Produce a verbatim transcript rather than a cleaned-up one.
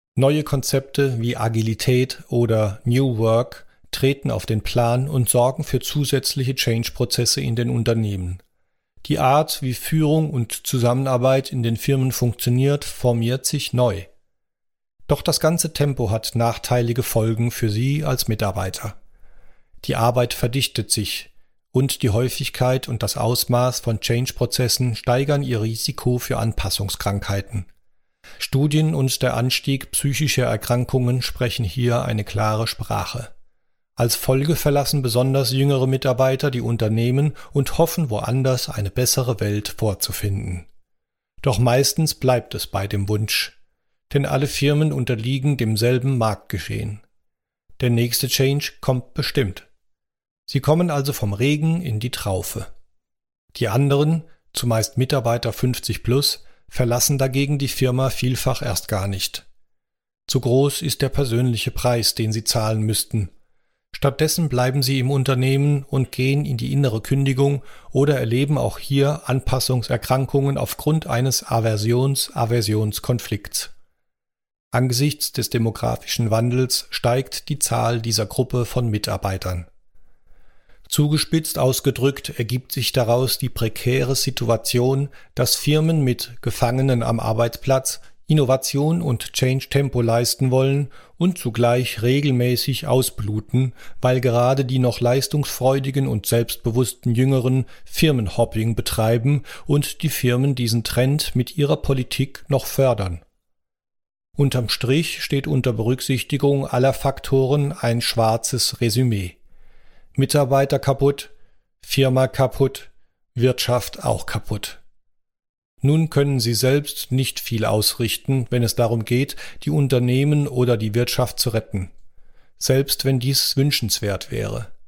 Neue Konzepte wie Agilität oder New Work treten auf den Plan und sorgen für zusätzliche Change-Prozesse in den Unternehmen. Die Art, wie Führung und Zusammenarbeit in den Firmen funktioniert, formiert sich neu. Doch das ganze Tempo hat nachteilige Folgen für Sie als Mitarbeiter. Die Arbeit verdichtet sich und die Häufigkeit und das Ausmaß von Change-Prozessen steigern Ihr Risiko für Anpassungskrankheiten. Studien und der Anstieg psychischer Erkrankungen sprechen hier eine klare Sprache. Als Folge verlassen besonders jüngere Mitarbeiter die Unternehmen und hoffen, woanders eine bessere Welt vorzufinden. Doch meistens bleibt es bei dem Wunsch, denn alle Firmen unterliegen demselben Marktgeschehen. Der nächste Change kommt bestimmt. Sie kommen also vom Regen in die Traufe. Die anderen, zumeist Mitarbeiter fünfzig plus, verlassen dagegen die Firma vielfach erst gar nicht. Zu groß ist der persönliche Preis, den sie zahlen müssten. Stattdessen bleiben sie im Unternehmen und gehen in die innere Kündigung oder erleben auch hier Anpassungserkrankungen aufgrund eines Aversions-Aversionskonflikts. Angesichts des demografischen Wandels steigt die Zahl dieser Gruppe von Mitarbeitern. Zugespitzt ausgedrückt ergibt sich daraus die prekäre Situation, dass Firmen mit Gefangenen am Arbeitsplatz Innovation und Change-Tempo leisten wollen und zugleich regelmäßig ausbluten, weil gerade die noch leistungsfreudigen und selbstbewussten Jüngeren Firmenhopping betreiben und die Firmen diesen Trend mit ihrer Politik noch fördern. Unterm Strich steht unter Berücksichtigung aller Faktoren ein schwarzes Resümee. Mitarbeiter kaputt, Firma kaputt, Wirtschaft auch kaputt. Nun können Sie selbst nicht viel ausrichten, wenn es darum geht, die Unternehmen oder die Wirtschaft zu retten, selbst wenn dies wünschenswert wäre.